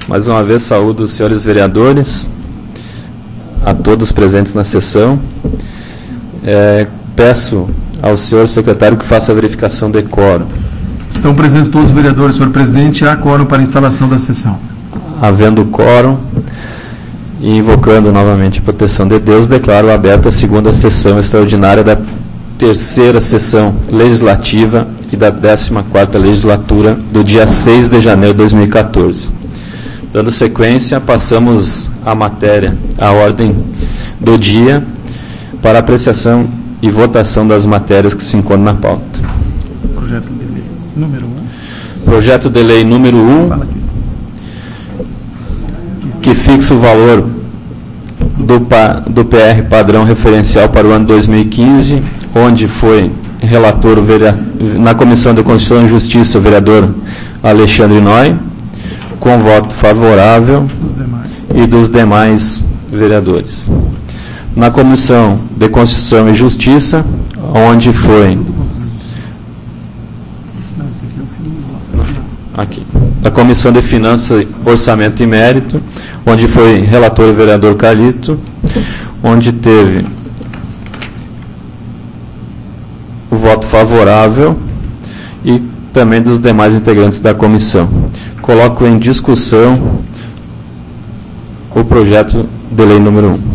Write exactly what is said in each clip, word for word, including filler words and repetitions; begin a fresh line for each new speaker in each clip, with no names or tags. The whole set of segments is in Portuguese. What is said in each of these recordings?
Mais uma vez saúdo os senhores vereadores, a todos presentes na sessão. É, peço ao senhor secretário que faça a verificação de quórum.
Estão presentes todos os vereadores, senhor presidente. Há quórum para a instalação da sessão.
Havendo quórum e invocando novamente a proteção de Deus, declaro aberta a segunda sessão extraordinária da terceira sessão legislativa e da décima quarta legislatura do dia seis de janeiro de dois mil e quatorze. Dando sequência, passamos a matéria, a ordem do dia, para apreciação e votação das matérias que se encontram na pauta.
Projeto de lei número um.
Projeto de lei número um, que fixa o valor do, do P R padrão referencial para o ano dois mil e quinze, onde foi relator o na Comissão de Constituição e Justiça o vereador Alexandre Noy, com voto favorável e dos demais vereadores. Na Comissão de Constituição e Justiça, onde foi aqui, da Comissão de Finanças, Orçamento e Mérito, onde foi relator o vereador Carlito, onde teve o voto favorável e também dos demais integrantes da comissão. Coloco em discussão o projeto de lei número um.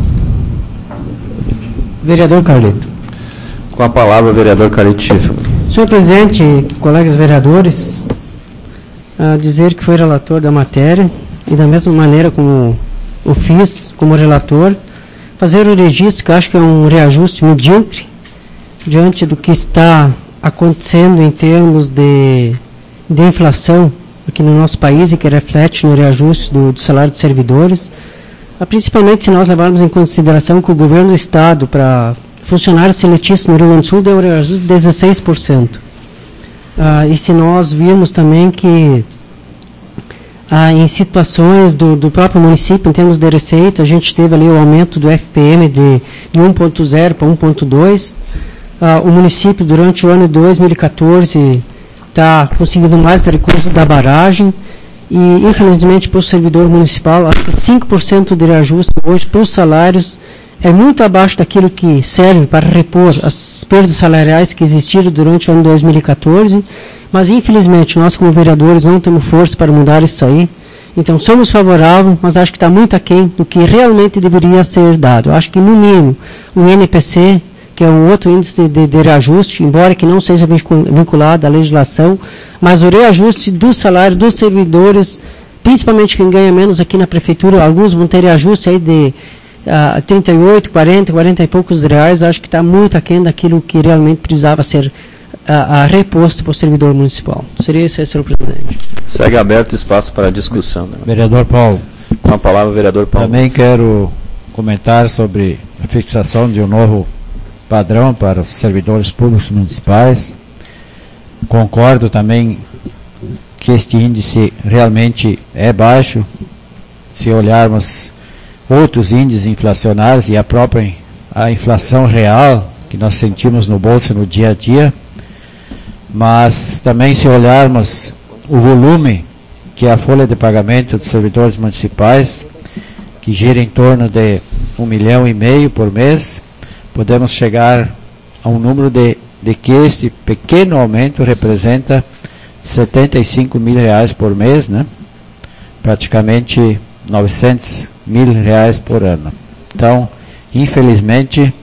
Vereador Carlito.
Com a palavra, o vereador Carlito Schiffer.
Senhor presidente, colegas vereadores, a dizer que foi relator da matéria e da mesma maneira como o fiz como relator, fazer o registro, que acho que é um reajuste medíocre diante do que está acontecendo em termos de, de inflação aqui no nosso país e que reflete no reajuste do, do salário de servidores, principalmente se nós levarmos em consideração que o governo do Estado, para funcionários seletistas no Rio Grande do Sul, deu um reajuste de dezesseis por cento. Ah, e se nós virmos também que ah, em situações do, do próprio município, em termos de receita, a gente teve ali o aumento do F P M de, de um ponto zero para um ponto dois. Ah, o município, durante o ano de dois mil e quatorze, está conseguindo mais recursos da barragem e, infelizmente, para o servidor municipal, acho que cinco por cento de reajuste hoje para os salários é muito abaixo daquilo que serve para repor as perdas salariais que existiram durante o ano dois mil e quatorze, mas, infelizmente, nós, como vereadores, não temos força para mudar isso aí. Então, somos favoráveis, mas acho que está muito aquém do que realmente deveria ser dado. Acho que, no mínimo, o N P C, que é um outro índice de, de, de reajuste, embora que não seja vinculado à legislação, mas o reajuste do salário dos servidores, principalmente quem ganha menos aqui na prefeitura, alguns vão ter reajuste aí de uh, trinta e oito, quarenta, quarenta e poucos reais, acho que está muito aquém daquilo que realmente precisava ser uh, uh, reposto para o servidor municipal. Seria esse, senhor presidente.
Segue aberto o espaço para a discussão. Né?
Vereador Paulo.
Com a palavra, vereador Paulo.
Também quero comentar sobre a fixação de um novo padrão para os servidores públicos municipais. Concordo também que este índice realmente é baixo. Se olharmos outros índices inflacionários e a própria a inflação real que nós sentimos no bolso no dia a dia, mas também se olharmos o volume que é a folha de pagamento dos servidores municipais, que gira em torno de um milhão e meio por mês, podemos chegar a um número de, de que este pequeno aumento representa setenta e cinco mil reais por mês, né? Praticamente novecentos mil reais por ano. Então, infelizmente,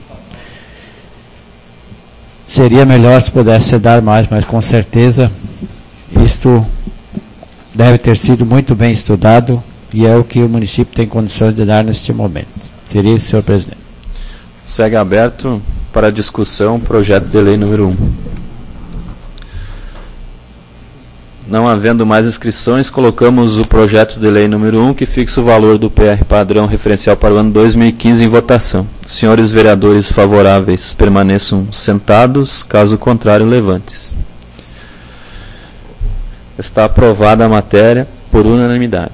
seria melhor se pudesse dar mais, mas com certeza isto deve ter sido muito bem estudado e é o que o município tem condições de dar neste momento. Seria isso, senhor presidente.
Segue aberto para a discussão o projeto de lei número um. Não havendo mais inscrições, colocamos o projeto de lei número um, que fixa o valor do P R padrão referencial para o ano dois mil e quinze em votação. Senhores vereadores favoráveis permaneçam sentados, caso contrário, levante-se. Está aprovada a matéria por unanimidade.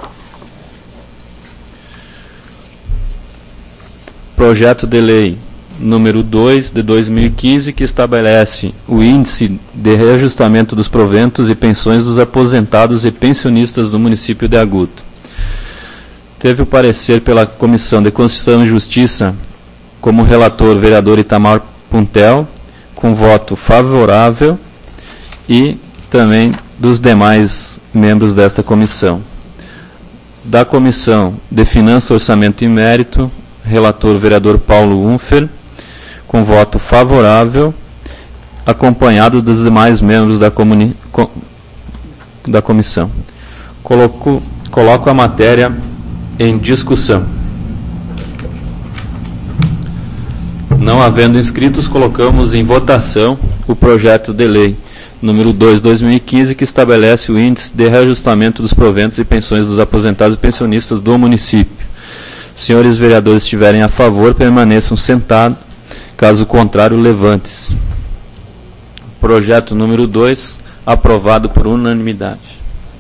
Projeto de lei número dois de dois mil e quinze, que estabelece o índice de reajustamento dos proventos e pensões dos aposentados e pensionistas do município de Agudo. Teve o parecer pela Comissão de Constituição e Justiça, como relator, vereador Itamar Puntel, com voto favorável, e também dos demais membros desta comissão. Da Comissão de Finanças, Orçamento e Mérito, relator, vereador Paulo Unfer, com voto favorável, acompanhado dos demais membros da, comuni, com, da comissão. Coloco, coloco a matéria em discussão. Não havendo inscritos, colocamos em votação o projeto de lei número dois de dois mil e quinze, que estabelece o índice de reajustamento dos proventos e pensões dos aposentados e pensionistas do município. Senhores vereadores, estiverem a favor, permaneçam sentados. Caso contrário, levante-se. Projeto número dois, aprovado por unanimidade.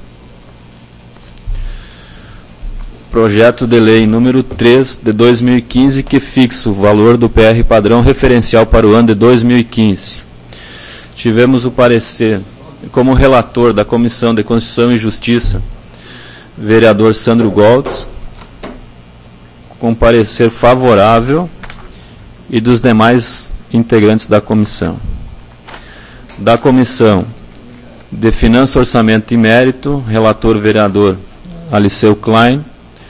Projeto de lei número três de dois mil e quinze, que fixa o valor do P R padrão referencial para o ano de dois mil e quinze. Tivemos o parecer, como relator da Comissão de Constituição e Justiça, vereador Sandro Goltz, com parecer favorável, e dos demais integrantes da comissão. Da Comissão de Finanças, Orçamento e Mérito, relator vereador Aliceu Klein,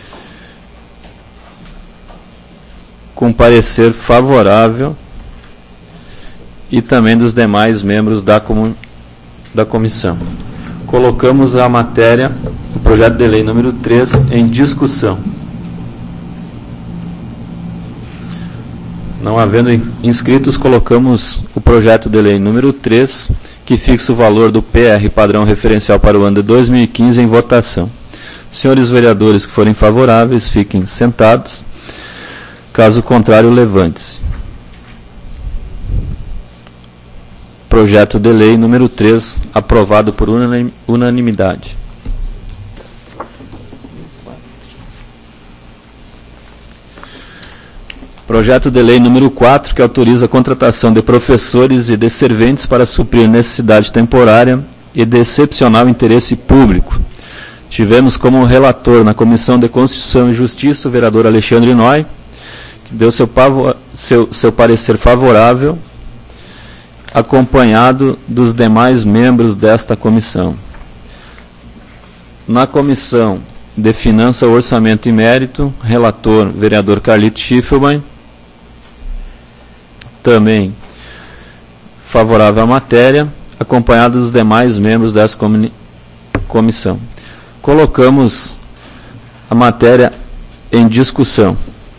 com parecer favorável, e também dos demais membros da, comu da comissão. Colocamos a matéria, o projeto de lei número três, em discussão. Não havendo inscritos, colocamos o projeto de lei número três, que fixa o valor do P R padrão referencial para o ano de dois mil e quinze, em votação. Senhores vereadores que forem favoráveis, fiquem sentados. Caso contrário, levante-se. Projeto de lei número três, aprovado por unanimidade. Projeto de lei número quatro, que autoriza a contratação de professores e de serventes para suprir necessidade temporária e de excepcional interesse público. Tivemos como relator na Comissão de Constituição e Justiça o vereador Alexandre Noy, que deu seu, seu, seu parecer favorável, acompanhado dos demais membros desta comissão. Na Comissão de Finanças, Orçamento e Mérito, relator vereador Carlito Schiffelbein, também favorável à matéria, acompanhado dos demais membros dessa comissão. Colocamos a matéria em discussão.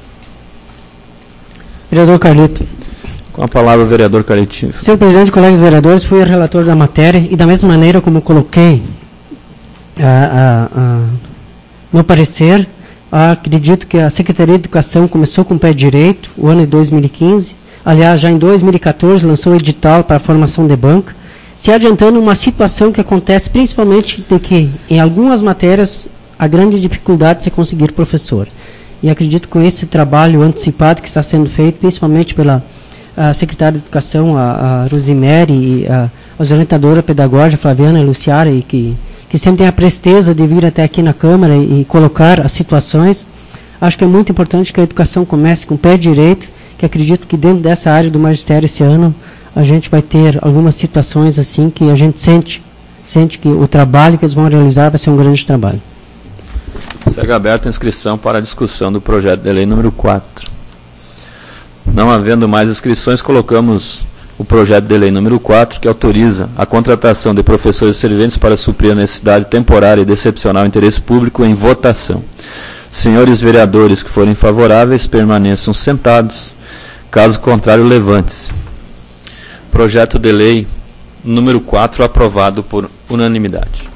Vereador Carlito.
Com a palavra o vereador Carlito Schiffelbein.
Senhor presidente, colegas vereadores, fui o relator da matéria e da mesma maneira como coloquei a, a, a, no parecer, acredito que a Secretaria de Educação começou com o pé direito o ano de dois mil e quinze. Aliás, já em dois mil e quatorze lançou o edital para a formação de banca, se adiantando uma situação que acontece principalmente de que, em algumas matérias, a grande dificuldade de se conseguir professor. E acredito que com esse trabalho antecipado que está sendo feito, principalmente pela a secretária de Educação, a, a Rosimere, e a, a orientadora pedagógica, Flaviana e Luciara, e que, que sempre tem a presteza de vir até aqui na Câmara e, e colocar as situações, acho que é muito importante que a educação comece com o pé direito, que acredito que dentro dessa área do magistério esse ano a gente vai ter algumas situações assim que a gente sente, sente que o trabalho que eles vão realizar vai ser um grande trabalho.
Segue aberta a inscrição para a discussão do projeto de lei número quatro. Não havendo mais inscrições, colocamos o projeto de lei número quatro, que autoriza a contratação de professores e serventes para suprir a necessidade temporária e de excepcional interesse público, em votação. Senhores vereadores que forem favoráveis, permaneçam sentados. Caso contrário, levante-se. Projeto de lei número quatro, aprovado por unanimidade.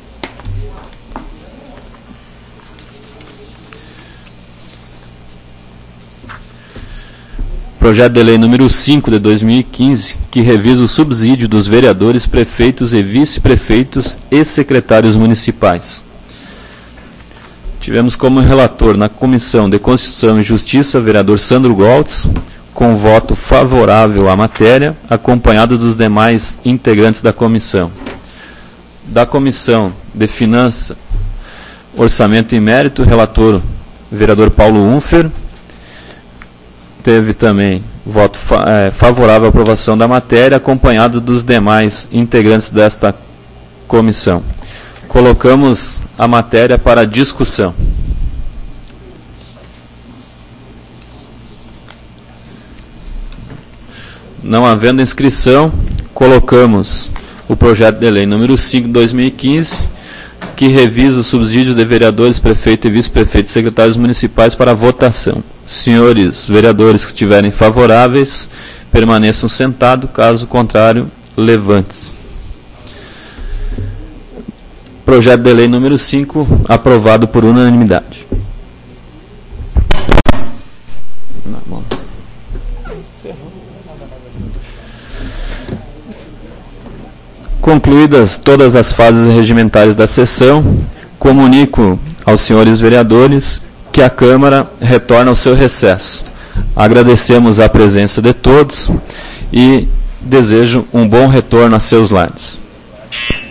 Projeto de lei número cinco de dois mil e quinze, que revisa o subsídio dos vereadores, prefeitos e vice-prefeitos e secretários municipais. Tivemos como relator na Comissão de Constituição e Justiça, vereador Sandro Goltz, com voto favorável à matéria, acompanhado dos demais integrantes da comissão. Da Comissão de Finanças, Orçamento e Mérito, relator, vereador Paulo Unfer. Teve também voto fa é, favorável à aprovação da matéria, acompanhado dos demais integrantes desta comissão. Colocamos a matéria para discussão. Não havendo inscrição, colocamos o projeto de lei número cinco de dois mil e quinze, que revisa o subsídio de vereadores, prefeito e vice-prefeito e secretários municipais para votação. Senhores vereadores que estiverem favoráveis, permaneçam sentados, caso contrário, levante-se. Projeto de lei número cinco, aprovado por unanimidade. Concluídas todas as fases regimentares da sessão, comunico aos senhores vereadores que a Câmara retorna ao seu recesso. Agradecemos a presença de todos e desejo um bom retorno a seus lares.